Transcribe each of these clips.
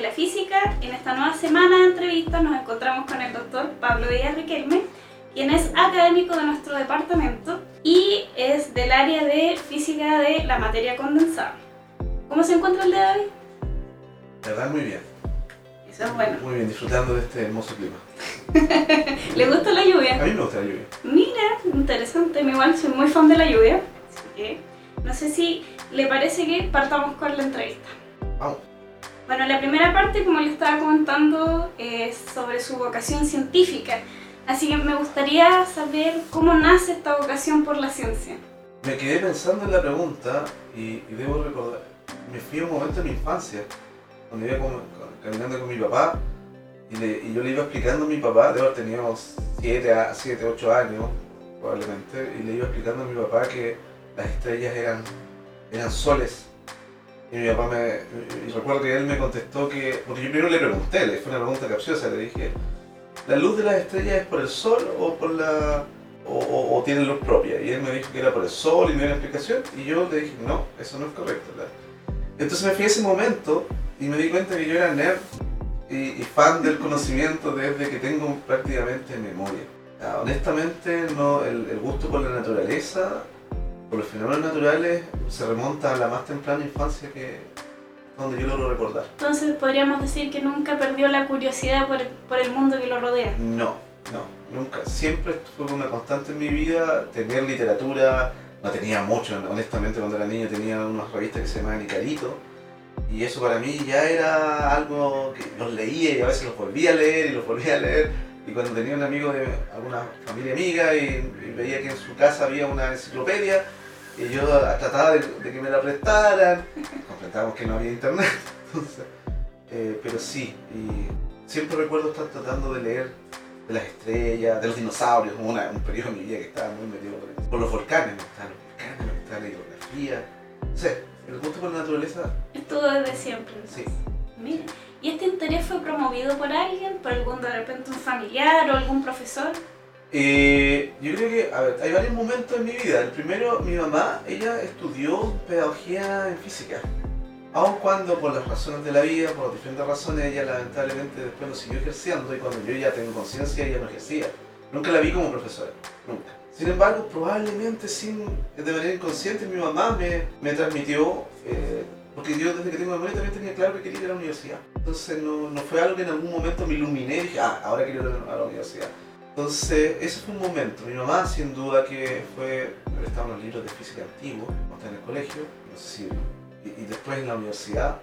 la Física. En esta nueva semana de entrevistas nos encontramos con el doctor Pablo Díaz Riquelme, quien es académico de nuestro departamento y es del área de Física de la materia condensada. ¿Cómo se encuentra el día de hoy? La verdad, muy bien. Eso es bueno. Muy bien, disfrutando de este hermoso clima. ¿Le gusta la lluvia? A mí me gusta la lluvia. Mira, interesante. Igual soy muy fan de la lluvia. Así que no sé si le parece que partamos con la entrevista. Vamos. Bueno, la primera parte, como le estaba comentando, es sobre su vocación científica. Así que me gustaría saber cómo nace esta vocación por la ciencia. Me quedé pensando en la pregunta y debo recordar, me fui a un momento de mi infancia, donde iba caminando con mi papá y yo le iba explicando a mi papá, debo haber tenido 7, 8 años probablemente, y le iba explicando a mi papá que las estrellas eran soles. Y mi papá y recuerdo que él me contestó que, porque yo primero le pregunté, fue una pregunta capciosa, le dije, ¿la luz de las estrellas es por el sol o tienen luz propia? Y él me dijo que era por el sol y me dio una explicación, y yo le dije, no, eso no es correcto. Entonces me fui a ese momento y me di cuenta que yo era nerd y fan del conocimiento desde que tengo prácticamente memoria. Honestamente, no, el gusto por la naturaleza, por los fenómenos naturales, se remonta a la más temprana infancia que donde yo logro recordar. Entonces podríamos decir que nunca perdió la curiosidad por el mundo que lo rodea. No, nunca. Siempre fue una constante en mi vida tener literatura. No tenía mucho, honestamente, cuando era niño tenía unas revistas que se llamaban Icarito. Y eso para mí ya era algo que los leía y a veces los volvía a leer y los volvía a leer. Y cuando tenía un amigo de alguna familia amiga y veía que en su casa había una enciclopedia, y yo trataba de que me la prestaran, comprendábamos que no había internet, entonces, pero sí, y siempre recuerdo estar tratando de leer de las estrellas, de los dinosaurios, como un periodo de mi vida que estaba muy metido por los volcanes, me gustaba la hidrografía, no sé, el gusto por la naturaleza. Estuvo desde siempre. Sí. Mira, ¿y este interés fue promovido por alguien, por algún de repente un familiar o algún profesor? Yo creo que, hay varios momentos en mi vida. El primero, mi mamá, ella estudió pedagogía en física. Aun cuando por las razones de la vida, por diferentes razones, ella lamentablemente después lo siguió ejerciendo y cuando yo ya tengo conciencia, ella no ejercía. Nunca la vi como profesora, nunca. Sin embargo, probablemente de manera inconsciente, mi mamá me transmitió, porque yo desde que tengo memoria también tenía claro que quería ir a la universidad. Entonces no fue algo que en algún momento me iluminé y dije, ahora quiero ir a la universidad. Entonces, ese fue un momento. Mi mamá, sin duda, que me prestaba unos libros de física antiguos, cuando estaba en el colegio, no sé si, y después en la universidad,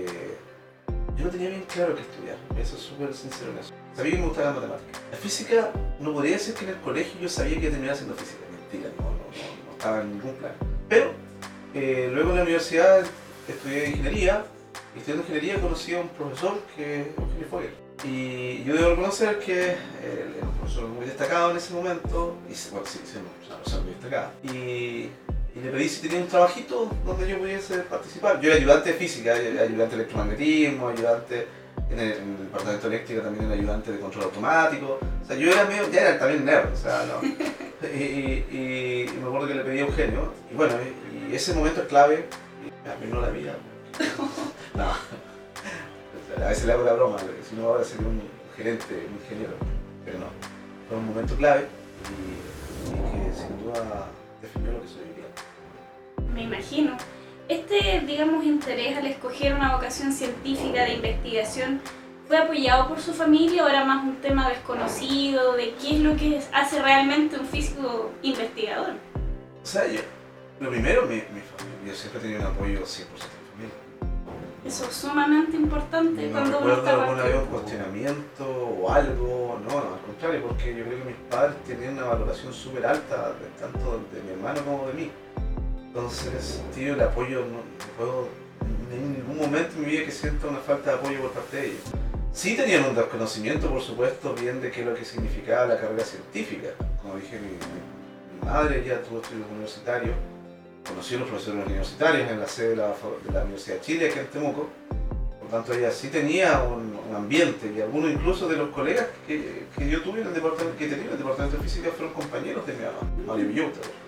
yo no tenía bien claro qué estudiar, eso es súper sincero en eso. Sabía que me gustaba la matemática. La física, no podría decir que en el colegio yo sabía que iba a terminar haciendo física, mentira, no estaba en ningún plan. Pero, luego en la universidad estudié ingeniería, y estudiando ingeniería conocí a un profesor que es Eugenio Fogel. Y yo debo reconocer que era un profesor muy destacado en ese momento, y bueno, sí, una persona muy destacada. Y le pedí si tenía un trabajito donde yo pudiese participar. Yo era ayudante de física, ayudante de electromagnetismo, ayudante en el departamento de eléctrica, también era ayudante de control automático. O sea, yo era ya era también nerd, o sea, no. Y me acuerdo que le pedí a Eugenio, y bueno, y ese momento es clave, y me arruinó la vida. No. A veces le hago la broma, si no ahora sería un gerente, un ingeniero, pero no. Fue un momento clave y que sin duda definió lo que soy hoy día. Me imagino. Digamos, interés al escoger una vocación científica de investigación, ¿fue apoyado por su familia o era más un tema desconocido de qué es lo que hace realmente un físico investigador? O sea, lo primero, mi familia, yo siempre he tenido un apoyo 100% de familia. Eso es sumamente importante cuando uno está partiendo. No recuerdo alguna vez un cuestionamiento o algo, no, al contrario, porque yo creo que mis padres tenían una valoración súper alta, tanto de mi hermano como de mí. Entonces, en ese sentido, el apoyo no puedo en ningún momento en mi vida que sienta una falta de apoyo por parte de ellos. Sí tenían un desconocimiento, por supuesto, bien de qué es lo que significaba la carrera científica. Como dije, mi madre ya tuvo estudios universitarios. Conocí a los profesores universitarios en la sede de la Universidad de Chile, aquí en Temuco. Por tanto, ella sí tenía un ambiente, y algunos incluso de los colegas que yo tuve en el departamento, que tenía en el departamento de física fueron compañeros de mi mamá, Mario Villota.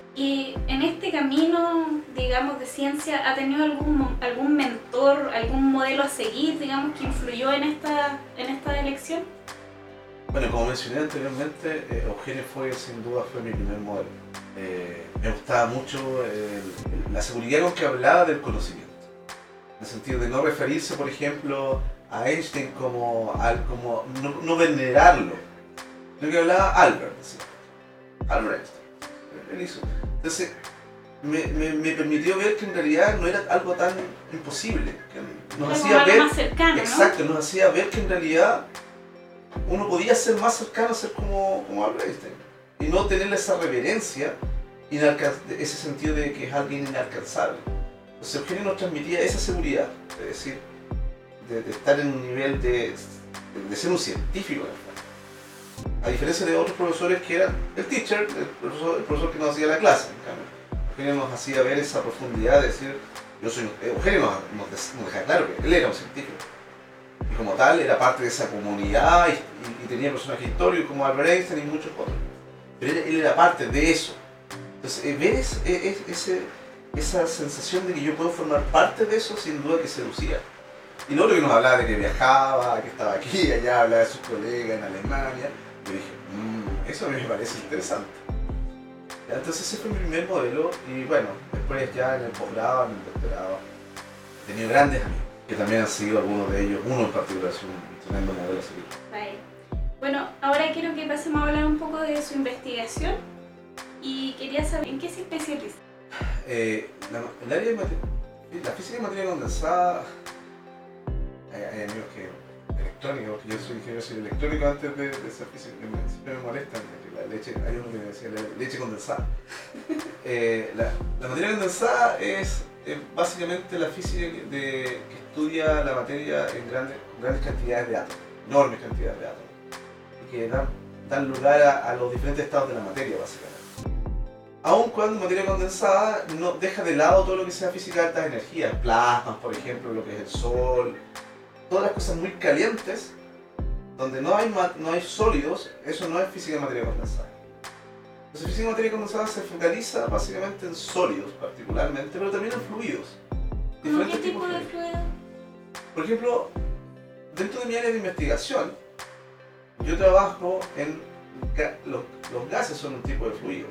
Y en este camino, digamos, de ciencia, ¿ha tenido algún mentor, algún modelo a seguir, digamos, que influyó en esta elección? Bueno, como mencioné anteriormente, Eugenio sin duda fue mi primer modelo. Me gustaba mucho la seguridad con que hablaba del conocimiento. En el sentido de no referirse, por ejemplo, a Einstein como no venerarlo. Lo que hablaba Albert, decía. Albert Einstein. Él hizo. Entonces, me permitió ver que en realidad no era algo tan imposible. Que nos hacía ver, más cercano, exacto, ¿no? nos hacía ver que en realidad uno podía ser más cercano, ser como Albert Einstein. Y no tenerle esa reverencia, ese sentido de que es alguien inalcanzable. Entonces Eugenio nos transmitía esa seguridad, es decir, de estar en un nivel de ser un científico. A diferencia de otros profesores que eran el teacher, el profesor que nos hacía la clase. En cambio, Eugenio nos hacía ver esa profundidad de decir, Eugenio nos deja claro que él era un científico. Y como tal, era parte de esa comunidad y tenía personajes históricos como Albert Einstein y muchos otros. Pero él era parte de eso. Entonces, ver esa sensación de que yo puedo formar parte de eso, sin duda que seducía. Y luego que nos hablaba de que viajaba, que estaba aquí y allá, hablaba de sus colegas en Alemania. Yo dije, eso a mí me parece interesante. Entonces ese fue mi primer modelo y bueno, después ya en el posgrado, en el doctorado, he tenido grandes amigos, que también han sido algunos de ellos, uno en particular es un tremendo modelo a seguir. Vale. Bueno, ahora quiero que pasemos a hablar un poco de su investigación y quería saber en qué se especializa. El área de la física de materia condensada, hay amigos que electrónica, porque yo soy ingeniero civil electrónico antes de ser físico, siempre me molestan la leche, hay uno que me decía la leche condensada. La materia condensada es básicamente la física que estudia la materia en grandes cantidades de átomos, enormes cantidades de átomos, y que dan lugar a los diferentes estados de la materia básicamente. Aun cuando materia condensada no deja de lado todo lo que sea física de altas energías, plasmas por ejemplo, lo que es el sol, todas las cosas muy calientes, donde no hay sólidos, eso no es física de materia condensada. Entonces física de materia condensada se focaliza básicamente en sólidos particularmente, pero también en fluidos. ¿Cómo qué tipo de fluido? Por ejemplo, dentro de mi área de investigación, yo trabajo en los gases son un tipo de fluido.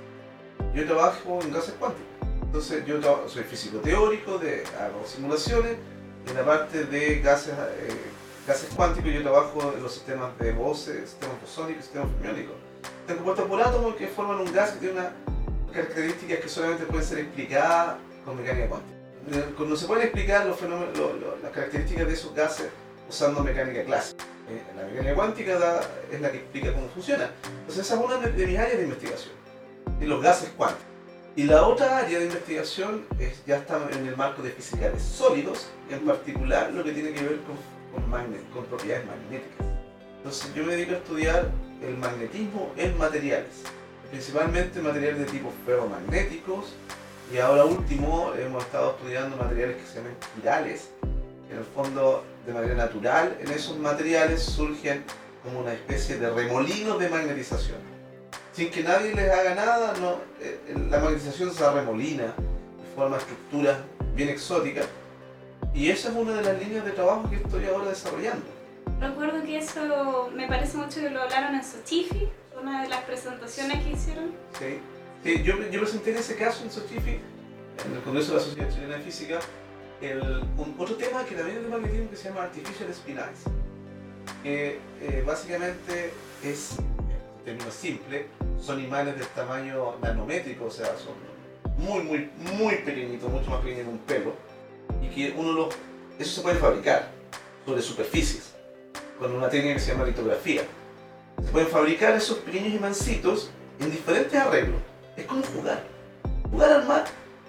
Yo trabajo en gases cuánticos. Entonces yo soy físico teórico, hago simulaciones. En la parte de gases cuánticos yo trabajo en los sistemas de Bose, sistemas bosónicos, sistemas fermiónicos. Están compuestos por átomos que forman un gas que tiene unas características que solamente pueden ser explicadas con mecánica cuántica. No se pueden explicar los fenómenos, las características de esos gases usando mecánica clásica. La mecánica cuántica es la que explica cómo funciona. Entonces esa es una de mis áreas de investigación, en los gases cuánticos. Y la otra área de investigación ya está en el marco de física de sólidos, en particular lo que tiene que ver con propiedades magnéticas. Entonces yo me dedico a estudiar el magnetismo en materiales, principalmente materiales de tipo ferromagnéticos, y ahora último hemos estado estudiando materiales que se llaman quirales, que en el fondo de manera natural en esos materiales surgen como una especie de remolinos de magnetización. Sin que nadie les haga nada, la magnetización se arremolina y forma estructuras bien exóticas. Y esa es una de las líneas de trabajo que estoy ahora desarrollando. Recuerdo que eso me parece mucho que lo hablaron en Sochifi, una de las presentaciones que hicieron. Sí, yo presenté en ese caso en Sochifi, en el Congreso de la Sociedad Chilena de Física, otro tema que también es de magnetismo que se llama Artificial Spin Eyes, que básicamente es, en términos simples, son imanes del tamaño nanométrico, o sea, son muy pequeñitos, mucho más pequeños que un pelo, y que eso se puede fabricar sobre superficies, con una técnica que se llama litografía. Se pueden fabricar esos pequeños imancitos en diferentes arreglos. Es como jugar a armar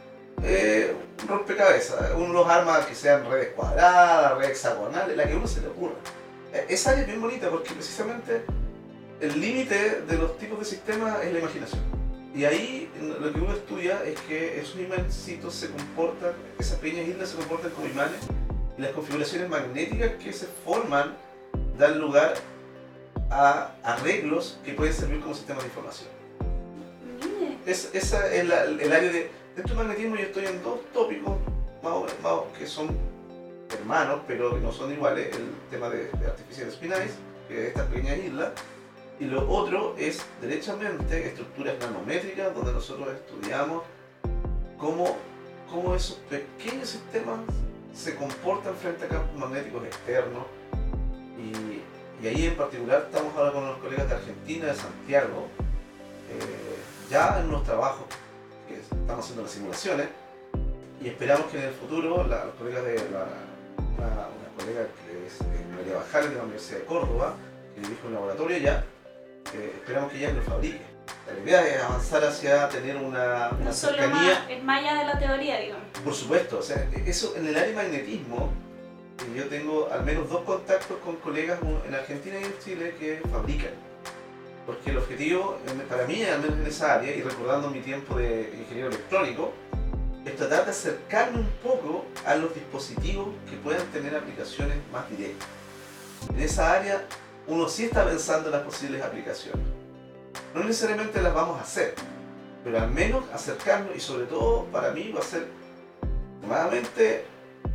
un rompecabezas. Uno los arma que sean redes cuadradas, redes hexagonales, la que a uno se le ocurra. Esa área es bien bonita porque precisamente el límite de los tipos de sistemas es la imaginación. Y ahí lo que uno estudia es que esos imancitos se comportan, esas pequeñas islas se comportan como imanes, y las configuraciones magnéticas que se forman dan lugar a arreglos que pueden servir como sistemas de información. Mire, esa es el área de... Dentro del magnetismo yo estoy en dos tópicos más que son hermanos, pero que no son iguales. El tema de Artificial Spin Ice, que es esta pequeña isla. Y lo otro es, derechamente, estructuras nanométricas, donde nosotros estudiamos cómo esos pequeños sistemas se comportan frente a campos magnéticos externos. Y ahí en particular estamos ahora con los colegas de Argentina, de Santiago, ya en unos trabajos que estamos haciendo las simulaciones, y esperamos que en el futuro los colegas de una colega que es María Bajal de la Universidad de Córdoba, que dirige un laboratorio ya, esperamos que ya lo fabrique. La idea es avanzar hacia tener una no cercanía. Solo es más allá de la teoría, digamos. Por supuesto, o sea, eso en el área de magnetismo, yo tengo al menos 2 contactos con colegas en Argentina y en Chile que fabrican. Porque el objetivo, para mí, al menos en esa área, y recordando mi tiempo de ingeniero electrónico, es tratar de acercarme un poco a los dispositivos que puedan tener aplicaciones más directas. En esa área, uno sí está pensando en las posibles aplicaciones. No necesariamente las vamos a hacer, pero al menos acercarnos, y sobre todo para mí va a ser extremadamente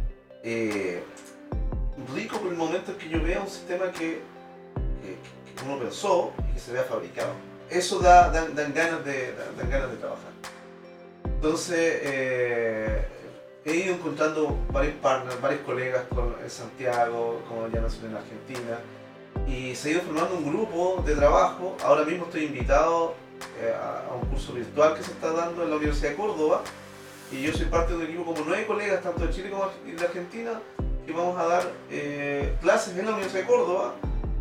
rico por el momento en que yo vea un sistema que uno pensó y que se vea fabricado. Eso dan ganas de trabajar. Entonces he ido encontrando varios partners, varios colegas en Santiago, como ya mencioné, en Argentina, y se ha ido formando un grupo de trabajo. Ahora mismo estoy invitado a un curso virtual que se está dando en la Universidad de Córdoba, y yo soy parte de un equipo como 9 colegas, tanto de Chile como de Argentina, que vamos a dar clases en la Universidad de Córdoba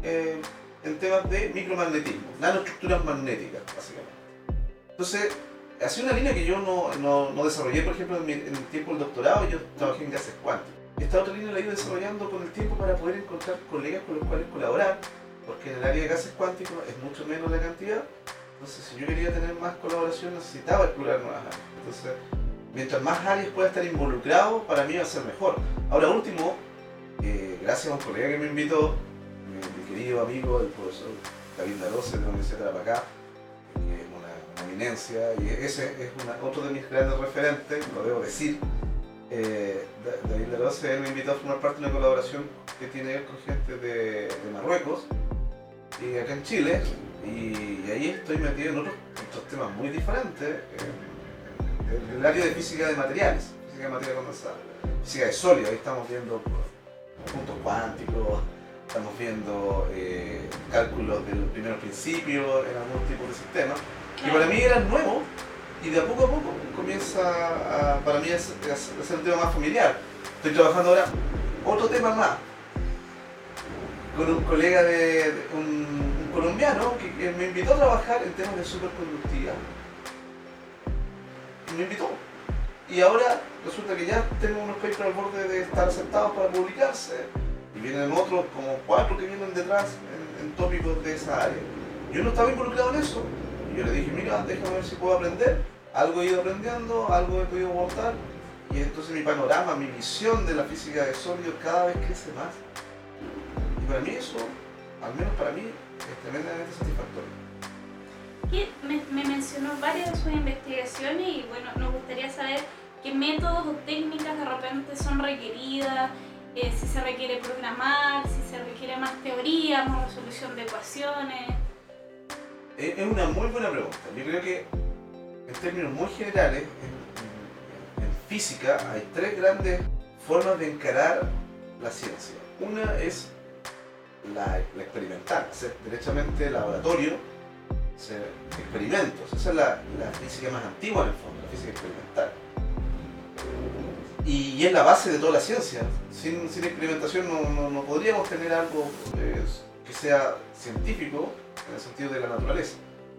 en temas de micromagnetismo, nanoestructuras magnéticas, básicamente. Entonces, ha sido una línea que yo no desarrollé, por ejemplo, en el tiempo del doctorado. Yo trabajé en gases cuánticos. Esta otra línea la he ido desarrollando con el tiempo para poder encontrar colegas con los cuales colaborar, porque en el área de gases cuánticos es mucho menos la cantidad. Entonces, si yo quería tener más colaboración, necesitaba explorar nuevas áreas. Entonces, mientras más áreas pueda estar involucrado, para mí va a ser mejor. Ahora último, gracias a un colega que me invitó, mi querido amigo, el profesor David Larose de la Universidad de Tarapacá, que es una eminencia, y ese es otro de mis grandes referentes, lo debo decir. David Larose, él me invitó a formar parte de una colaboración que tiene él con gente de Marruecos y acá en Chile, y ahí estoy metido en otros temas muy diferentes, en el área de física de materiales, física de materia condensada, física de sólidos. Ahí estamos viendo puntos cuánticos, estamos viendo cálculos de los primeros principios en algún tipo de sistema, que para mí eran nuevos, y de a poco comienza para mí a ser un tema más familiar. Estoy trabajando ahora otro tema más con un colega un colombiano que me invitó a trabajar en temas de superconductividad. Y me invitó. Y ahora resulta que ya tengo unos papers al borde de estar aceptados para publicarse, y vienen otros como 4 que vienen detrás en tópicos de esa área. Yo no estaba involucrado en eso, y yo le dije, mira, déjame ver si puedo aprender. Algo he ido aprendiendo, algo he podido aportar, y entonces mi panorama, mi visión de la física de sólidos cada vez crece más. Y para mí eso, al menos para mí, es tremendamente satisfactorio. Me mencionó varias de sus investigaciones, y bueno, nos gustaría saber qué métodos o técnicas de repente son requeridas, si se requiere programar, si se requiere más teoría, más resolución de ecuaciones. Es una muy buena pregunta. Yo creo que en términos muy generales, en física hay 3 grandes formas de encarar la ciencia. Una es la experimental, hacer derechamente laboratorio, hacer experimentos. Esa es la física más antigua en el fondo, la física experimental. Y es la base de toda la ciencia. Sin experimentación no podríamos tener algo que sea científico en el sentido de la naturaleza.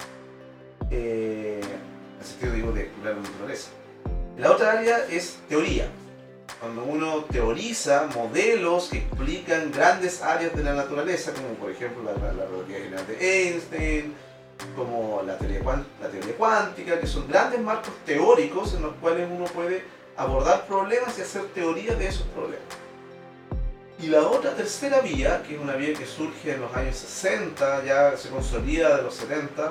En el sentido, digo, de explorar la naturaleza. La otra área es teoría. Cuando uno teoriza modelos que explican grandes áreas de la naturaleza, como por ejemplo la relatividad general de Einstein, como la teoría cuántica, que son grandes marcos teóricos en los cuales uno puede abordar problemas y hacer teoría de esos problemas. Y la otra tercera vía, que es una vía que surge en los años 60, ya se consolida de los 70,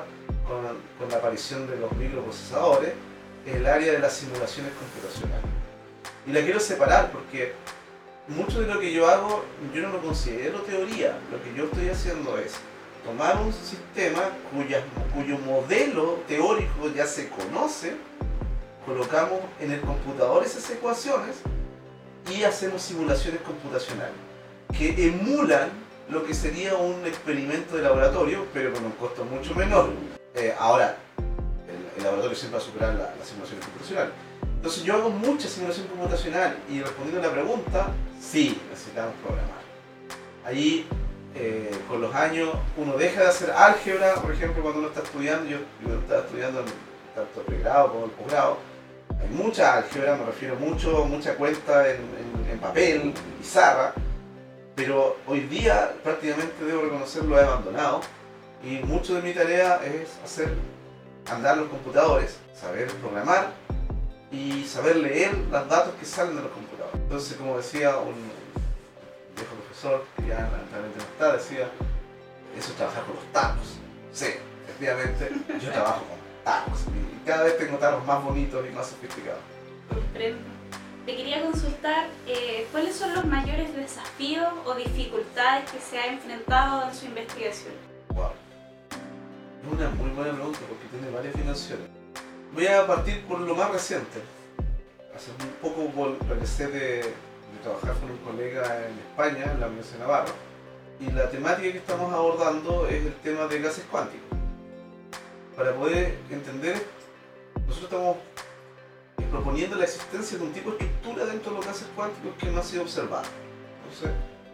con la aparición de los microprocesadores, es el área de las simulaciones computacionales. Y la quiero separar porque mucho de lo que yo hago, yo no lo considero teoría. Lo que yo estoy haciendo es tomar un sistema cuyo modelo teórico ya se conoce, colocamos en el computador esas ecuaciones y hacemos simulaciones computacionales que emulan lo que sería un experimento de laboratorio, pero con un costo mucho menor. Ahora, el laboratorio siempre va a superar las simulaciones computacionales. Entonces yo hago mucha simulación computacional y respondiendo a la pregunta, sí, necesitamos programar. Ahí, con los años, uno deja de hacer álgebra, por ejemplo, cuando uno está estudiando, yo estaba estudiando tanto pregrado como el posgrado, hay mucha álgebra, me refiero mucha cuenta en papel, pizarra, pero hoy día prácticamente debo reconocerlo, he abandonado y mucho de mi tarea es andar los computadores, saber programar y saber leer los datos que salen de los computadores. Entonces, como decía un viejo profesor, que ya lamentablemente no está, decía, eso es trabajar con los tacos. Sí, efectivamente, yo trabajo con tacos y cada vez tengo tacos más bonitos y más sofisticados. Comprendo. Te quería consultar, ¿cuáles son los mayores desafíos o dificultades que se ha enfrentado en su investigación? Wow. Es una muy buena pregunta porque tiene varias dimensiones. Voy a partir por lo más reciente. Hace un poco regresé de trabajar con un colega en España, en la Universidad de Navarra, y la temática que estamos abordando es el tema de gases cuánticos. Para poder entender, nosotros estamos proponiendo la existencia de un tipo de estructura dentro de los gases cuánticos que no ha sido observado. Entonces,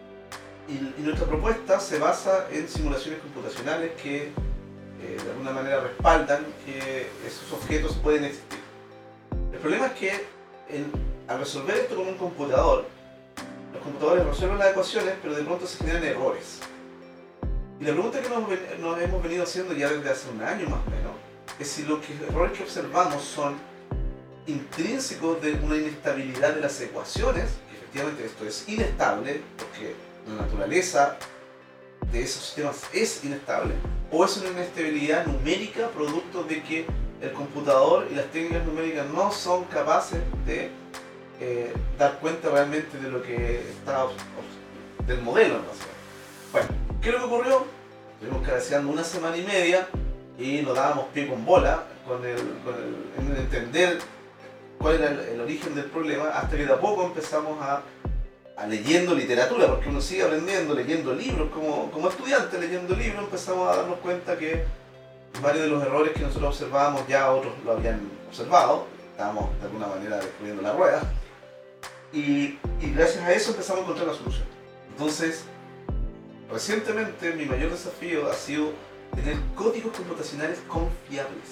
y nuestra propuesta se basa en simulaciones computacionales que de alguna manera respaldan que esos objetos pueden existir. El problema es que al resolver esto con un computador, los computadores resuelven las ecuaciones, pero de pronto se generan errores. Y la pregunta que nos hemos venido haciendo ya desde hace un año más o menos, es si los errores que observamos son intrínsecos de una inestabilidad de las ecuaciones, que efectivamente esto es inestable, porque la naturaleza de esos sistemas es inestable, o es una inestabilidad numérica producto de que el computador y las técnicas numéricas no son capaces de dar cuenta realmente de lo que está del modelo. Bueno, ¿qué es lo que ocurrió? Estuvimos cabeceando una semana y media y nos dábamos pie con bola en entender cuál era el origen del problema, hasta que de a poco empezamos a leyendo literatura, porque uno sigue aprendiendo, leyendo libros, como estudiante leyendo libros, empezamos a darnos cuenta que varios de los errores que nosotros observábamos ya otros lo habían observado, estábamos de alguna manera descubriendo la rueda, y gracias a eso empezamos a encontrar la solución. Entonces, recientemente mi mayor desafío ha sido tener códigos computacionales confiables,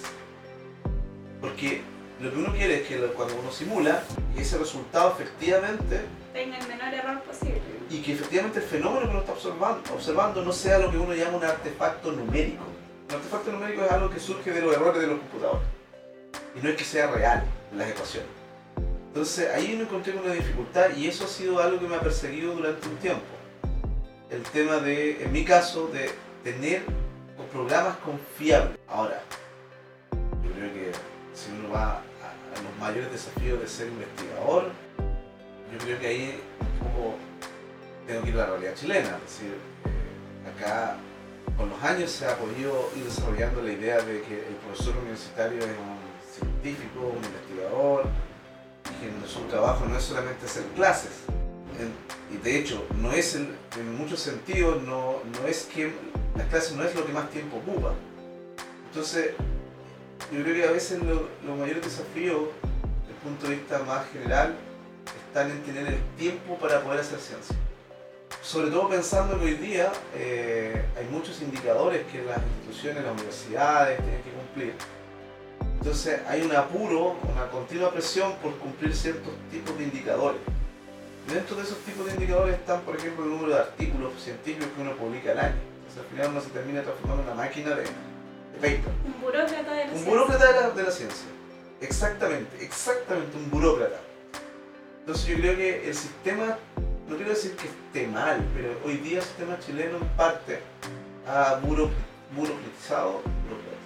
porque lo que uno quiere es que cuando uno simula, ese resultado efectivamente tenga el menor error posible. Y que efectivamente el fenómeno que uno está observando no sea lo que uno llama un artefacto numérico. Un artefacto numérico es algo que surge de los errores de los computadores. Y no es que sea real en las ecuaciones. Entonces ahí me encontré con una dificultad y eso ha sido algo que me ha perseguido durante un tiempo. El tema de, en mi caso, de tener programas confiables. Ahora, yo creo que si uno va a los mayores desafíos de ser investigador, yo creo que ahí un poco tengo que ir a la realidad chilena. Es decir, acá con los años se ha podido ir desarrollando la idea de que el profesor universitario es un científico, un investigador, y que su trabajo no es solamente hacer clases. Y de hecho, no es en muchos sentidos, no es que las clases no es lo que más tiempo ocupa. Entonces, yo creo que a veces los mayores desafíos, desde el punto de vista más general, están en tener el tiempo para poder hacer ciencia. Sobre todo pensando que hoy día hay muchos indicadores que las instituciones, las universidades tienen que cumplir. Entonces hay un apuro, una continua presión por cumplir ciertos tipos de indicadores. Y dentro de esos tipos de indicadores están, por ejemplo, el número de artículos científicos que uno publica al año. Entonces al final uno se termina transformando en una máquina de paper. Un burócrata de la ciencia. Un burócrata de la ciencia. Exactamente, un burócrata. Entonces yo creo que el sistema, no quiero decir que esté mal, pero hoy día el sistema chileno en parte ha burocratizado,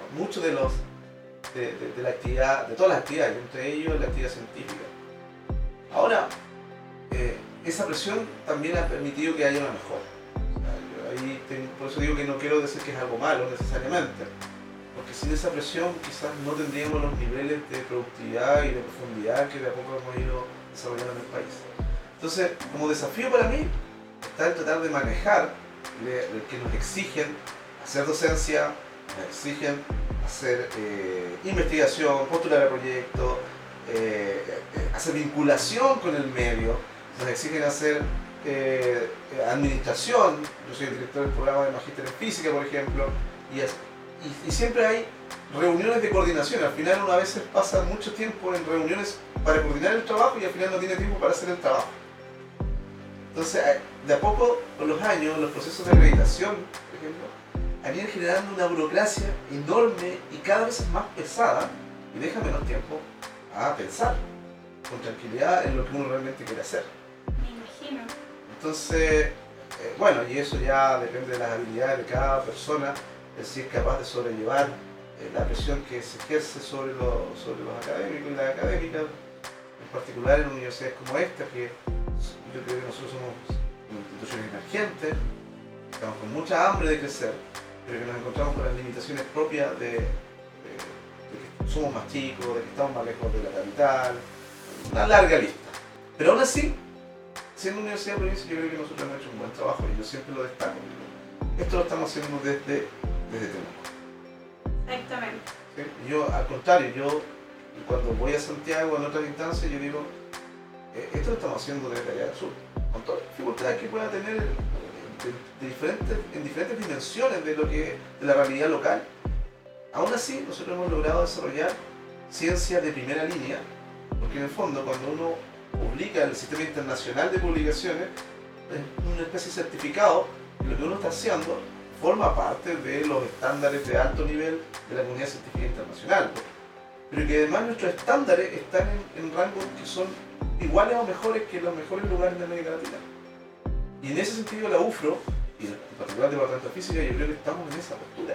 mucho de la actividad, de todas las actividades, entre ellos la actividad científica. Ahora, esa presión también ha permitido que haya una mejora. Por eso digo que no quiero decir que es algo malo necesariamente, porque sin esa presión quizás no tendríamos los niveles de productividad y de profundidad que de a poco hemos ido desarrollando en el país. Entonces, como desafío para mí, está el tratar de manejar que nos exigen hacer docencia, nos exigen hacer investigación, postular a proyectos, hacer vinculación con el medio, nos exigen hacer administración. Yo soy el director del programa de Magíster en Física, por ejemplo, y siempre hay reuniones de coordinación. Al final uno a veces pasa mucho tiempo en reuniones para coordinar el trabajo y al final no tiene tiempo para hacer el trabajo. Entonces, de a poco, con los años, los procesos de acreditación, por ejemplo, han ido generando una burocracia enorme y cada vez más pesada y deja menos tiempo a pensar con tranquilidad en lo que uno realmente quiere hacer. Me imagino. Entonces, bueno, y eso ya depende de las habilidades de cada persona, si es capaz de sobrellevar la presión que se ejerce sobre los académicos y las académicas, en particular en universidades como esta, que yo creo que nosotros somos instituciones emergentes, estamos con mucha hambre de crecer, pero que nos encontramos con las limitaciones propias de que somos más chicos, de que estamos más lejos de la capital, una larga lista. Pero aún así, siendo universidad de provincia, yo creo que nosotros hemos hecho un buen trabajo y yo siempre lo destaco. Esto lo estamos haciendo desde Temuco. Exactamente. ¿Sí? Yo, al contrario, cuando voy a Santiago en otras instancias, yo digo, esto lo estamos haciendo desde allá del sur, con todas las dificultades que pueda tener en diferentes dimensiones de la realidad local. Aún así, nosotros hemos logrado desarrollar ciencia de primera línea, porque en el fondo, cuando uno publica el Sistema Internacional de Publicaciones, es una especie de certificado que lo que uno está haciendo forma parte de los estándares de alto nivel de la comunidad científica internacional, pero que además nuestros estándares están en rangos que son iguales o mejores que los mejores lugares de América Latina. Y en ese sentido la UFRO, y en particular el Departamento de Física, yo creo que estamos en esa postura.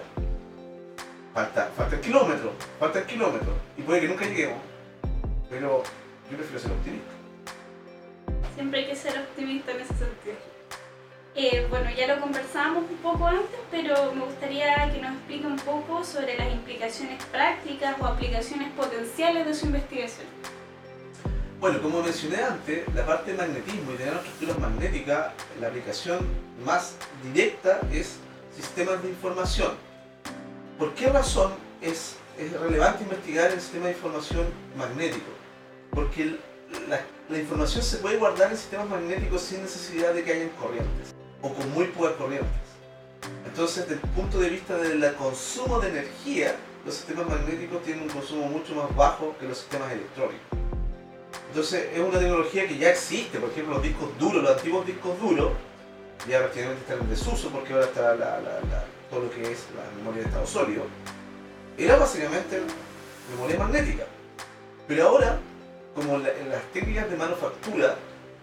Falta el kilómetro, y puede que nunca lleguemos, pero yo prefiero ser optimista. Siempre hay que ser optimista en ese sentido. Bueno, ya lo conversábamos un poco antes, pero me gustaría que nos explique un poco sobre las implicaciones prácticas o aplicaciones potenciales de su investigación. Bueno, como mencioné antes, la parte de magnetismo y de nanoestructuras magnéticas, la aplicación más directa es sistemas de información. ¿Por qué razón es relevante investigar el sistema de información magnético? Porque la información se puede guardar en sistemas magnéticos sin necesidad de que hayan corrientes, o con muy pocas corrientes. Entonces, desde el punto de vista del consumo de energía, los sistemas magnéticos tienen un consumo mucho más bajo que los sistemas electrónicos. Entonces, es una tecnología que ya existe. Por ejemplo, los discos duros, los antiguos discos duros, ya prácticamente están en desuso porque ahora está todo lo que es la memoria de estado sólido. Era básicamente memoria magnética. Pero ahora, como las técnicas de manufactura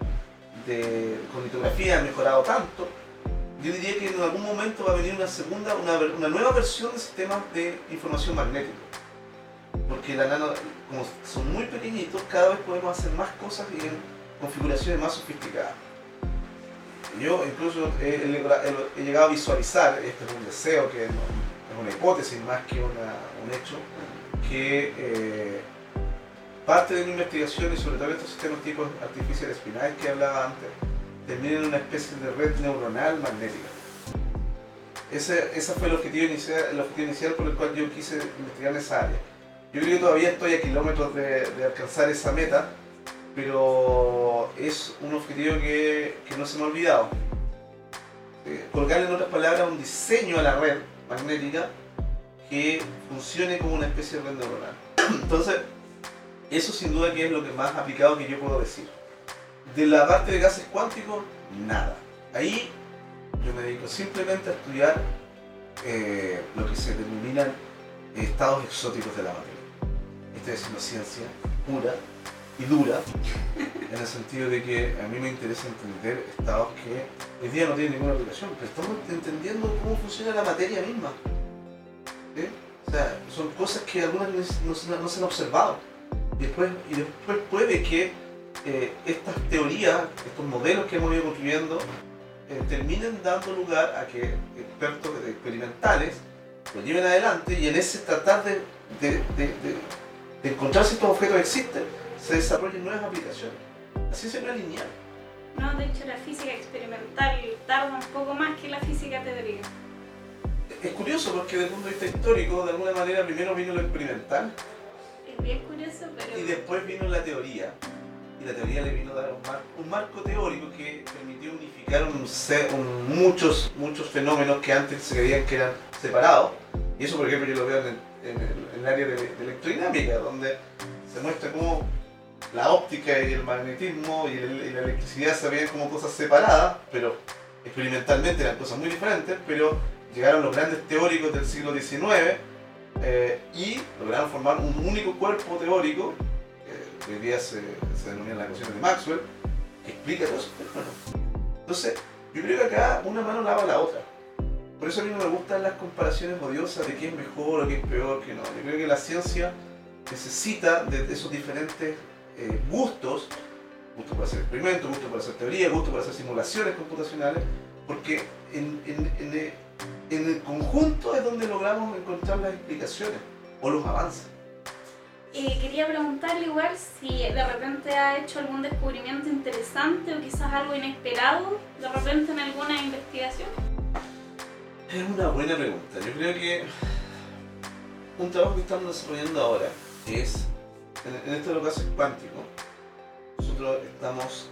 con litografía han mejorado tanto, yo diría que en algún momento va a venir una nueva versión de sistemas de información magnética. Porque como son muy pequeñitos, cada vez podemos hacer más cosas y en configuraciones más sofisticadas. Yo incluso he llegado a visualizar, este es un deseo, que es una hipótesis más que un hecho, que parte de mi investigación, y sobre todo estos sistemas tipo artificial spinal que hablaba antes, termina en una especie de red neuronal magnética. Ese fue el objetivo inicial por el cual yo quise investigar en esa área. Yo creo que todavía estoy a kilómetros de alcanzar esa meta, pero es un objetivo que no se me ha olvidado. Colgarle, en otras palabras, un diseño a la red magnética que funcione como una especie de red neuronal. Entonces, eso sin duda que es lo que más aplicado que yo puedo decir. De la parte de gases cuánticos, nada. Ahí yo me dedico simplemente a estudiar lo que se denominan estados exóticos de la materia. Estoy haciendo ciencia pura y dura, en el sentido de que a mí me interesa entender estados que hoy día no tienen ninguna aplicación, pero estamos entendiendo cómo funciona la materia misma. ¿Sí? O sea, son cosas que algunas no se han observado. Y después puede que estas teorías, estos modelos que hemos ido construyendo, terminen dando lugar a que expertos experimentales lo lleven adelante, y en ese tratar de encontrar si estos objetos existen, se desarrollen nuevas aplicaciones. La ciencia no es lineal. No, de hecho la física experimental tarda un poco más que la física teórica. Es curioso porque desde el punto de vista histórico, de alguna manera, primero vino lo experimental. Es bien curioso, pero... Y después vino la teoría. Y la teoría le vino a dar un marco teórico que permitió unificar muchos fenómenos que antes se creían que eran separados. Y eso, por ejemplo, yo lo veo en el área de electrodinámica, donde se muestra cómo la óptica y el magnetismo y la electricidad se veían como cosas separadas, pero experimentalmente eran cosas muy diferentes, pero llegaron los grandes teóricos del siglo XIX y lograron formar un único cuerpo teórico, que hoy día se denominan las ecuaciones de Maxwell, que explica todo eso. Entonces, yo creo que acá una mano lava la otra. Por eso a mí no me gustan las comparaciones odiosas de qué es mejor o qué es peor, que no. Yo creo que la ciencia necesita de esos diferentes gustos para hacer experimentos, gusto para hacer teoría, gusto para hacer simulaciones computacionales, porque en el conjunto es donde logramos encontrar las explicaciones o los avances. Quería preguntarle igual si de repente ha hecho algún descubrimiento interesante o quizás algo inesperado de repente en alguna investigación. Es una buena pregunta. Yo creo que un trabajo que estamos desarrollando ahora es, en este caso es cuántico. Nosotros estamos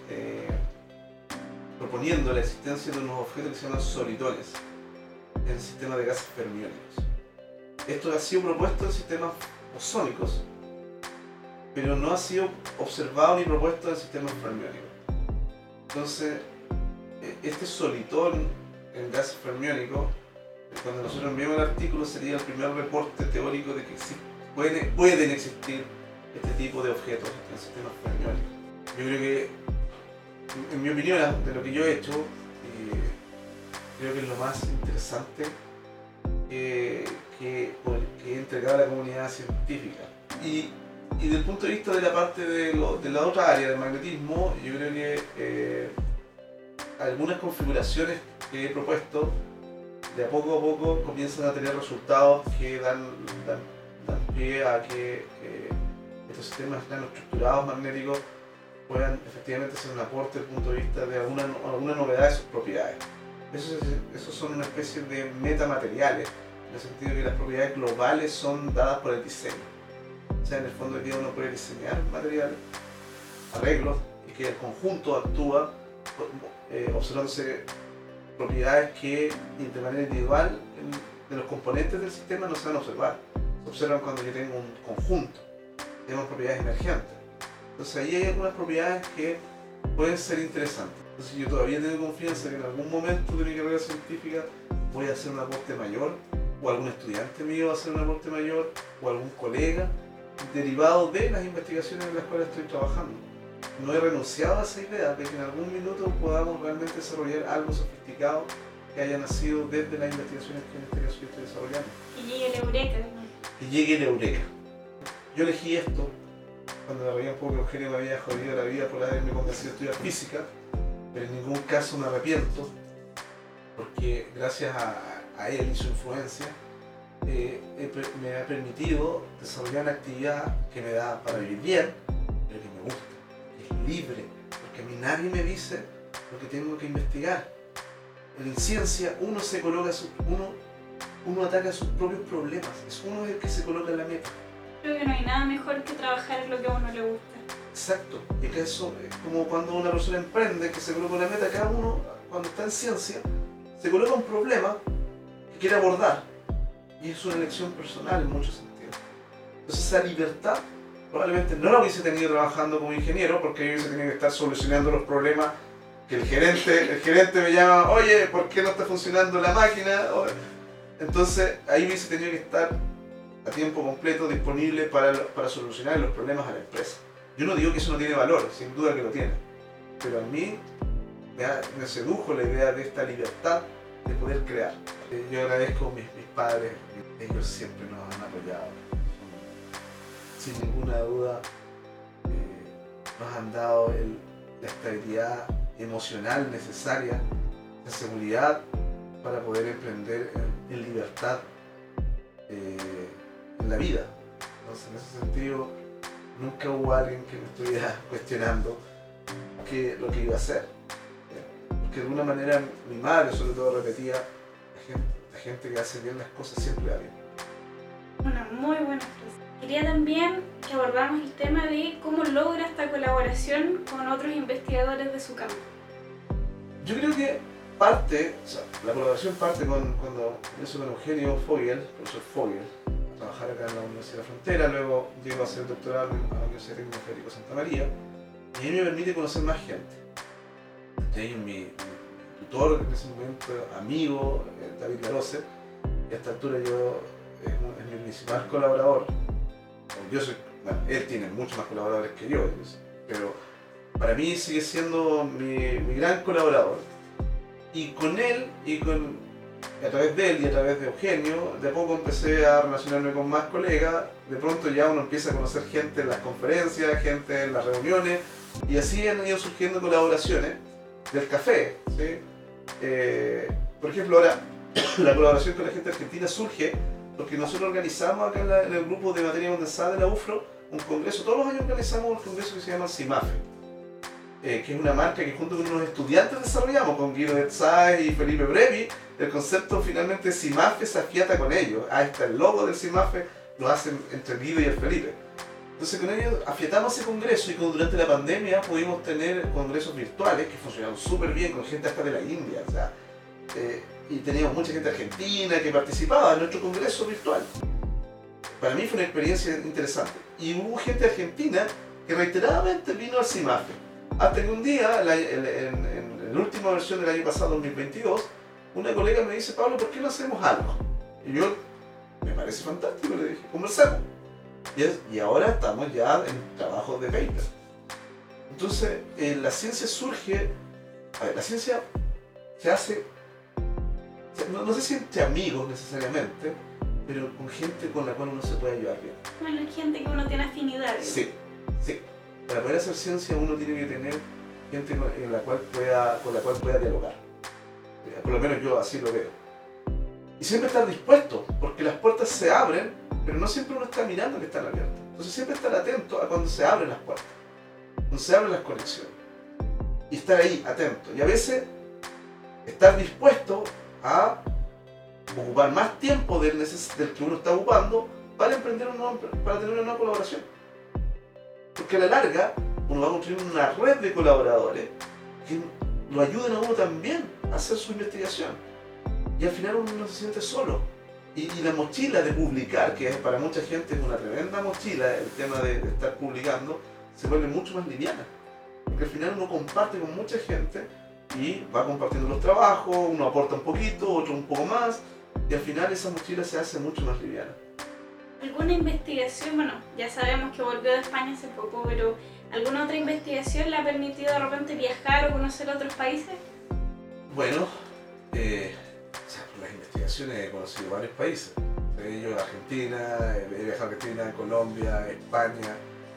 proponiendo la existencia de unos objetos que se llaman solitones en el sistema de gases fermiónicos. Esto ha sido propuesto en sistemas bosónicos, pero no ha sido observado ni propuesto en sistemas fermiónicos. Entonces, este solitón en gases fermiónicos, cuando nosotros enviamos el artículo, sería el primer reporte teórico de que pueden existir este tipo de objetos en sistemas fermiónicos. Yo creo que, en mi opinión, de lo que yo he hecho, creo que es lo más interesante que he entregado a la comunidad científica. Y desde el punto de vista de la parte de la otra área del magnetismo, yo creo que algunas configuraciones que he propuesto de a poco comienzan a tener resultados que dan pie a que estos sistemas nanoestructurados magnéticos puedan efectivamente ser un aporte desde el punto de vista de alguna novedad de sus propiedades. Esos son una especie de metamateriales, en el sentido de que las propiedades globales son dadas por el diseño. O sea, en el fondo, hoy día uno puede diseñar materiales, arreglos, y que el conjunto actúa observándose propiedades que de manera individual de los componentes del sistema no se van a observar. Se observan cuando yo tengo un conjunto, tenemos propiedades emergentes. Entonces ahí hay algunas propiedades que pueden ser interesantes. Entonces yo todavía tengo confianza que en algún momento de mi carrera científica voy a hacer un aporte mayor, o algún estudiante mío va a hacer un aporte mayor, o algún colega, derivado de las investigaciones en las cuales estoy trabajando. No he renunciado a esa idea de que en algún minuto podamos realmente desarrollar algo sofisticado que haya nacido desde las investigaciones que en este caso yo estoy desarrollando. Y llegue el eureka. Y llegue el eureka. Yo elegí esto cuando me veía un poco que Eugenio me había jodido la vida por haberme convencido de estudiar física, pero en ningún caso me arrepiento, porque gracias a él y su influencia me ha permitido desarrollar una actividad que me da para vivir bien, pero que me gusta, que es libre, porque a mí nadie me dice lo que tengo que investigar. En ciencia uno ataca sus propios problemas, es uno el que se coloca en la meta. Creo que no hay nada mejor que trabajar en lo que a uno le gusta. Exacto, y que eso es como cuando una persona emprende, que se coloca una meta. Cada uno, cuando está en ciencia, se coloca un problema que quiere abordar, y es una elección personal en muchos sentidos. Entonces esa libertad probablemente no la hubiese tenido trabajando como ingeniero, porque yo hubiese tenido que estar solucionando los problemas que el gerente me llama, oye, ¿por qué no está funcionando la máquina? Entonces ahí hubiese tenido que estar a tiempo completo disponible para solucionar los problemas a la empresa. Yo no digo que eso no tiene valor, sin duda que lo tiene, pero a mí me sedujo la idea de esta libertad de poder crear. Yo agradezco a mis padres, ellos siempre nos han apoyado. Sin ninguna duda, nos han dado la estabilidad emocional necesaria, la seguridad para poder emprender en libertad en la vida. Entonces, en ese sentido, nunca hubo alguien que me estuviera cuestionando lo que iba a hacer. Porque de alguna manera mi madre sobre todo repetía, la gente que hace bien las cosas siempre va bien. Una muy buena frase. Quería también que abordáramos el tema de cómo logra esta colaboración con otros investigadores de su campo. Yo creo que la colaboración parte cuando empiezo con Eugenio Fogel, profesor Fogel, a trabajar acá en la Universidad de la Frontera, luego llego a hacer el doctorado en la Universidad Técnica Federico Santa María, y ahí me permite conocer más gente. Tengo mi tutor en ese momento, amigo, David Larose, y a esta altura es mi principal colaborador. Él tiene muchos más colaboradores que yo, pero para mí sigue siendo mi gran colaborador. Y con él, a través de él y a través de Eugenio, de a poco empecé a relacionarme con más colegas. De pronto ya uno empieza a conocer gente en las conferencias, gente en las reuniones, y así han ido surgiendo colaboraciones del café, ¿sí? Por ejemplo, ahora la colaboración con la gente argentina surge porque nosotros organizamos acá en el grupo de materia condensada de la UFRO un congreso. Todos los años organizamos un congreso que se llama CIMAFE, que es una marca que junto con unos estudiantes desarrollamos, con Guido Etzai y Felipe Brevi. El concepto finalmente CIMAFE se afiata con ellos. Ahí está el logo del CIMAFE, lo hacen entre Guido y el Felipe. Entonces con ellos afiatamos ese congreso y durante la pandemia pudimos tener congresos virtuales que funcionaron súper bien, con gente hasta de la India. O sea, y teníamos mucha gente argentina que participaba en nuestro congreso virtual. Para mí fue una experiencia interesante. Y hubo gente argentina que reiteradamente vino al CIMAFE. Hasta que un día, en la última versión del año pasado, 2022, una colega me dice: Pablo, ¿por qué no hacemos algo? Y yo, me parece fantástico, le dije, conversemos. Y ahora estamos ya en trabajos de paper. Entonces, la ciencia surge, la ciencia se hace, no sé si entre amigos necesariamente, pero con gente con la cual uno se puede ayudar bien. Bueno, gente que uno tiene afinidad. Sí. Para poder hacer ciencia uno tiene que tener gente con la cual pueda dialogar. Por lo menos yo así lo veo. Y siempre estar dispuesto, porque las puertas se abren, pero no siempre uno está mirando que están abiertas. Entonces siempre estar atento a cuando se abren las puertas, cuando se abren las conexiones. Y estar ahí, atento. Y a veces estar dispuesto a ocupar más tiempo del que uno está ocupando para tener una nueva colaboración. Porque a la larga uno va a construir una red de colaboradores que lo ayuden a uno también a hacer su investigación. Y al final uno no se siente solo. Y la mochila de publicar, que para mucha gente es una tremenda mochila, el tema de estar publicando, se vuelve mucho más liviana. Porque al final uno comparte con mucha gente y va compartiendo los trabajos, uno aporta un poquito, otro un poco más, y al final esa mochila se hace mucho más liviana. ¿Alguna investigación, bueno, ya sabemos que volvió de España hace poco, pero alguna otra investigación le ha permitido de repente viajar o conocer otros países? Bueno, por las investigaciones he conocido varios países, entre ellos Argentina, he viajado a Argentina, Colombia, España,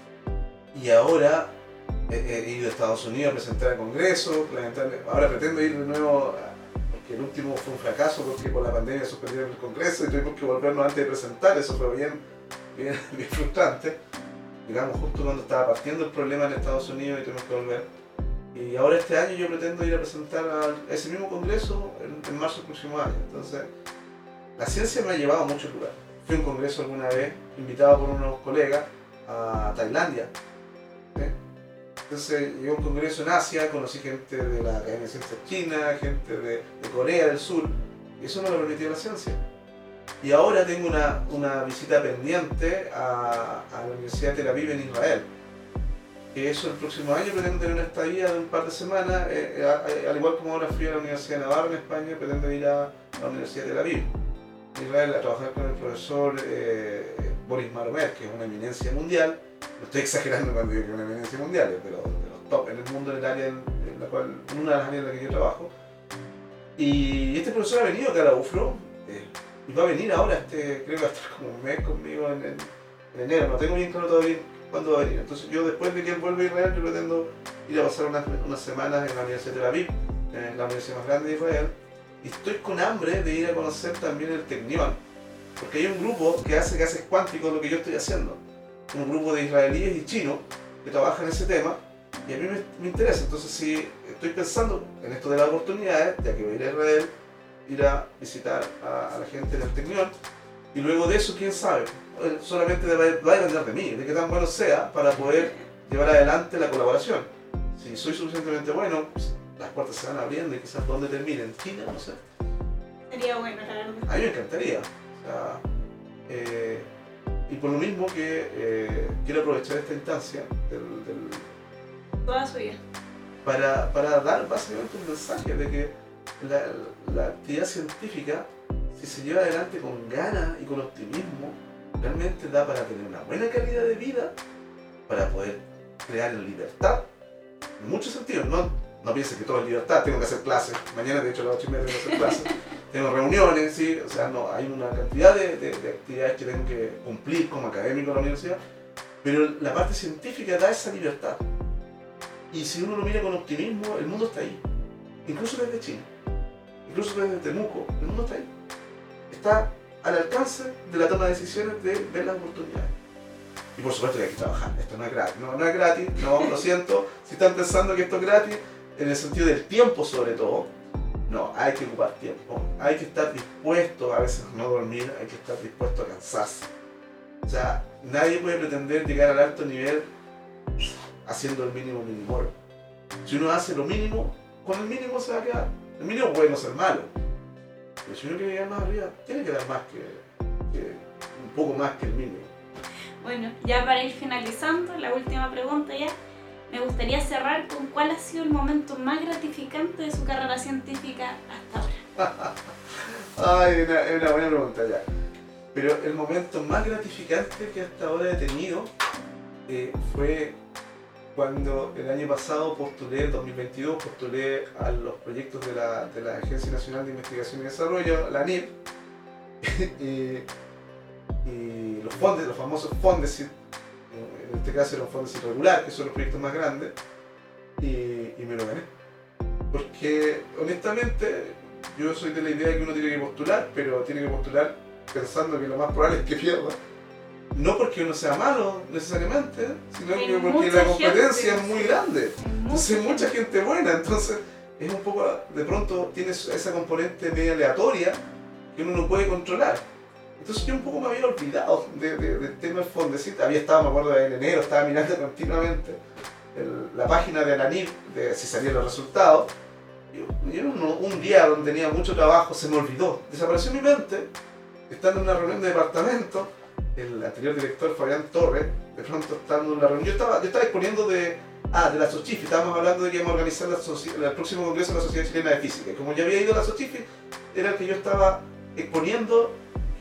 y ahora he ido a Estados Unidos a presentar el congreso. Ahora pretendo ir de nuevo, porque el último fue un fracaso porque por la pandemia suspendieron el congreso y tuvimos que volvernos antes de presentar. Eso fue bien frustrante. Digamos, justo cuando estaba partiendo el problema en Estados Unidos y tuvimos que volver. Y ahora este año yo pretendo ir a presentar a ese mismo congreso en marzo del próximo año. Entonces, la ciencia me ha llevado a muchos lugares. Fui a un congreso alguna vez, invitado por unos colegas a Tailandia. ¿Sí? Entonces llegué a un congreso en Asia, conocí gente de la Academia de Ciencias China, gente de Corea del Sur, y eso me lo permitió la ciencia. Y ahora tengo una visita pendiente a la Universidad de Tel Aviv en Israel. Que eso el próximo año pretendo tener una estadía de un par de semanas, al igual como ahora fui a la Universidad de Navarra en España, pretendo ir a la Universidad de Tel Aviv, en Israel, a trabajar con el profesor Boris Maromer, que es una eminencia mundial. No estoy exagerando cuando digo que es una eminencia mundial, pero de los top en el mundo, en el área en la cual, una de las áreas en la que yo trabajo. Y este profesor ha venido acá a la UFRO, y va a venir ahora, creo que va a estar como un mes conmigo en enero, no tengo bien claro todavía cuándo va a venir. Entonces yo después de que él vuelva a Israel, yo pretendo ir a pasar unas semanas en la Universidad de Tel Aviv, en la universidad más grande de Israel, y estoy con hambre de ir a conocer también el Tecnión, porque hay un grupo que hace gases cuánticos, lo que yo estoy haciendo, un grupo de israelíes y chinos que trabajan en ese tema, y a mí me interesa. Entonces si estoy pensando en esto de las oportunidades, ya que voy a ir a Israel, ir a visitar a la gente en el Tecnión, y luego de eso, quién sabe, solamente va a depender de mí, de qué tan bueno sea para poder llevar adelante la colaboración. Si soy suficientemente bueno, pues, las puertas se van abriendo y quizás dónde termine, en China, no sé. Sería bueno, la verdad. A mí me encantaría. O sea, y por lo mismo que quiero aprovechar esta instancia Toda su vida. para dar básicamente un mensaje de que la actividad científica, si se lleva adelante con ganas y con optimismo, realmente da para tener una buena calidad de vida, para poder crear libertad, en muchos sentidos. No pienses que todo es libertad, tengo que hacer clases, mañana de hecho a las 8:30 tengo que hacer clases, tengo reuniones, ¿sí? O sea, no, hay una cantidad de actividades que tengo que cumplir como académico en la universidad, pero la parte científica da esa libertad. Y si uno lo mira con optimismo, el mundo está ahí, incluso desde China, incluso desde Temuco, el mundo está ahí. Está al alcance de la toma de decisiones de ver las oportunidades. Y por supuesto que hay que trabajar, esto no es gratis, no es gratis, no, lo siento, si están pensando que esto es gratis, en el sentido del tiempo sobre todo, no, hay que ocupar tiempo, hay que estar dispuesto a veces no dormir, hay que estar dispuesto a cansarse. O sea, nadie puede pretender llegar al alto nivel haciendo el mínimo minimorum. Si uno hace lo mínimo, con el mínimo se va a quedar. El mínimo puede no ser malo, pero si uno quiere llegar más arriba, tiene que dar más que un poco más que el mínimo. Bueno, ya para ir finalizando, la última pregunta ya, me gustaría cerrar con cuál ha sido el momento más gratificante de su carrera científica hasta ahora. Ay, es una buena pregunta ya. Pero el momento más gratificante que hasta ahora he tenido fue cuando el año pasado en 2022 postulé a los proyectos de la Agencia Nacional de Investigación y Desarrollo, la ANID, y los famosos Fondesit, en este caso era un Fondesit regular, que son los proyectos más grandes, y me lo gané. Porque honestamente yo soy de la idea de que uno tiene que postular, pero tiene que postular pensando que lo más probable es que pierda. No porque uno sea malo necesariamente, sino que porque la competencia es muy grande. Entonces hay mucha gente buena, entonces es un poco, de pronto tiene esa componente media aleatoria que uno no puede controlar. Entonces yo un poco me había olvidado del tema del Fondesit. Había estado, me acuerdo, en enero, estaba mirando continuamente la página de la ANID, de si salían los resultados. Y un día donde tenía mucho trabajo se me olvidó, desapareció mi mente, estando en una reunión de departamento. El anterior director, Fabián Torres, de pronto estando en la reunión, yo estaba exponiendo de la SOCHIFI, estábamos hablando de que íbamos a organizar el próximo congreso de la Sociedad Chilena de Física. Y como ya había ido a la SOCHIFI, era el que yo estaba exponiendo,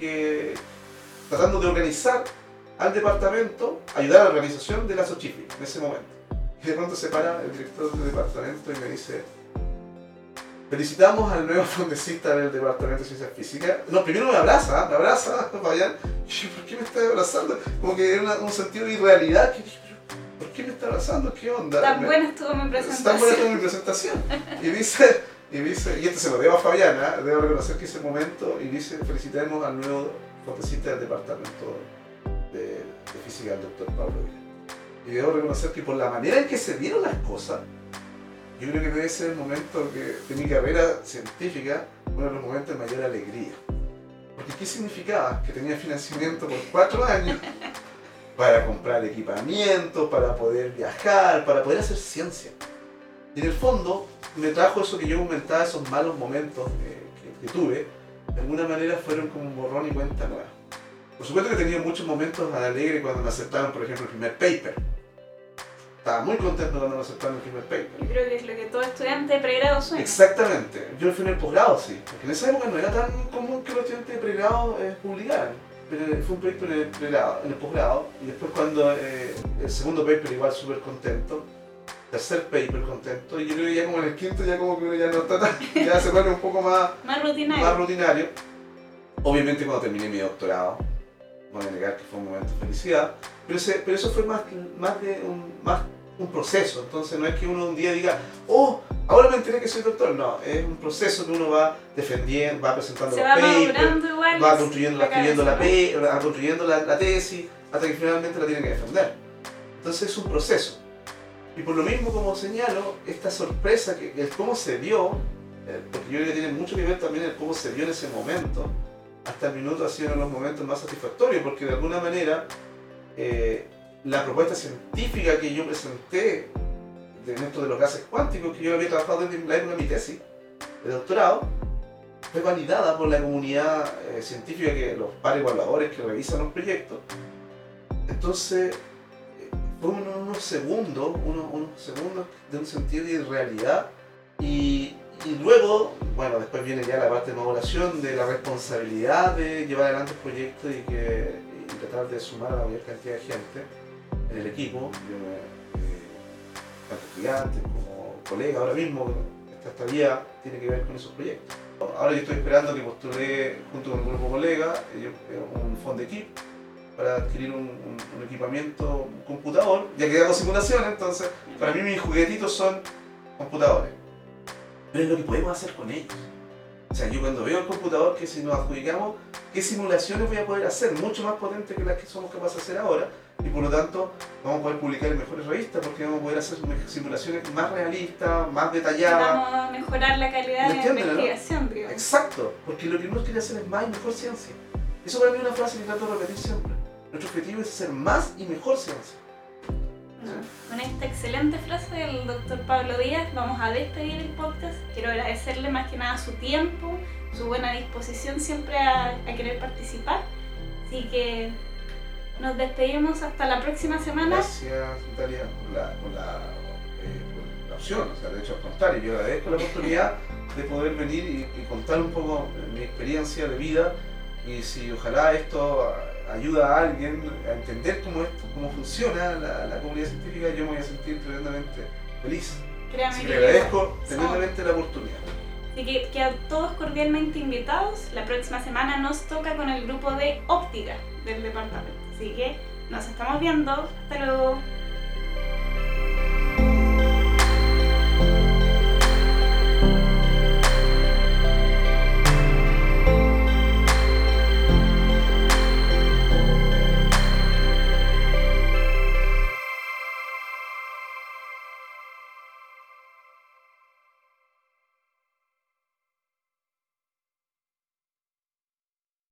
tratando de organizar al departamento, ayudar a la organización de la SOCHIFI en ese momento. Y de pronto se para el director del departamento y me dice: felicitamos al nuevo fondecista del Departamento de Ciencias Físicas. No, primero me abraza, Fabián. Y yo, ¿por qué me está abrazando? Como que era un sentido de irrealidad. Que dije, ¿por qué me está abrazando? ¿Qué onda? Tan buena estuvo mi presentación. Tan buena estuvo mi presentación. Y dice, y esto se lo debo a Fabián, debo reconocer que ese momento, y dice: felicitemos al nuevo fondecista del Departamento de Física del Dr. Pablo Díaz. Y debo reconocer que por la manera en que se dieron las cosas, yo creo que debe ser el momento de mi carrera científica, uno de los momentos de mayor alegría. Porque ¿qué significaba? Que tenía financiamiento por 4 años para comprar equipamiento, para poder viajar, para poder hacer ciencia. Y en el fondo me trajo eso que yo comentaba, esos malos momentos que tuve, de alguna manera fueron como un borrón y cuenta nueva. Por supuesto que he tenido muchos momentos alegres cuando me aceptaron, por ejemplo, el primer paper. Estaba muy contento cuando me aceptaron el primer paper. Yo creo que es lo que todo estudiante de pregrado sueña. Exactamente. Yo fui en el posgrado, sí. Porque en esa época no era tan común que los estudiantes de pregrado publicaran. Pero fue un proyecto en el posgrado. Y después cuando el segundo paper igual súper contento. Tercer paper contento. Y yo creo que ya como en el quinto ya como que uno ya no está tan... ya se vuelve un poco más rutinario. Obviamente cuando terminé mi doctorado, no voy a negar que fue un momento de felicidad, pero eso fue más un proceso. Entonces no es que uno un día diga, oh, ahora me enteré que soy doctor. No, es un proceso que uno va defendiendo, va presentando los papers, va construyendo la tesis, hasta que finalmente la tiene que defender. Entonces es un proceso. Y por lo mismo, como señalo, esta sorpresa, el cómo se dio, porque yo creo que tiene mucho que ver también el cómo se dio en ese momento, hasta el minuto ha sido uno de los momentos más satisfactorios, porque de alguna manera la propuesta científica que yo presenté en esto de los gases cuánticos, que yo había trabajado desde la época de mi tesis de doctorado, fue validada por la comunidad científica, los pares evaluadores que revisan los proyectos. Entonces, fue unos segundos de un sentido de irrealidad y luego, bueno, después viene ya la parte de maduración de la responsabilidad de llevar adelante el proyecto y tratar de sumar a la mayor cantidad de gente en el equipo, tanto estudiantes como colegas. Ahora mismo esta estadía tiene que ver con esos proyectos. Ahora yo estoy esperando que postule junto con un grupo de colegas un fondo de equipo para adquirir un equipamiento, un computador, ya que hago simulaciones. Entonces para mí mis juguetitos son computadores, pero es lo que podemos hacer con ellos. O sea, yo cuando veo el computador, que si nos adjudicamos, ¿qué simulaciones voy a poder hacer? Mucho más potentes que las que somos capaces de hacer ahora, y por lo tanto vamos a poder publicar en mejores revistas, porque vamos a poder hacer simulaciones más realistas, más detalladas. Vamos a mejorar la calidad de la investigación, ¿no? Digamos. Exacto, porque lo que uno quiere hacer es más y mejor ciencia. Eso para mí es una frase que trato de repetir siempre. Nuestro objetivo es hacer más y mejor ciencia. Con esta excelente frase del doctor Pablo Díaz vamos a despedir el podcast. Quiero agradecerle más que nada su tiempo, su buena disposición siempre a querer participar. Así que nos despedimos hasta la próxima semana. Gracias, Natalia, por la opción. O sea, de hecho, al contrario, yo agradezco la oportunidad de poder venir y contar un poco mi experiencia de vida, y si ojalá esto ayuda a alguien a entender cómo funciona la comunidad científica, yo me voy a sentir tremendamente feliz. Créame que le agradezco tremendamente la oportunidad. Así que a todos cordialmente invitados. La próxima semana nos toca con el grupo de óptica del departamento. Así que nos estamos viendo. Hasta luego.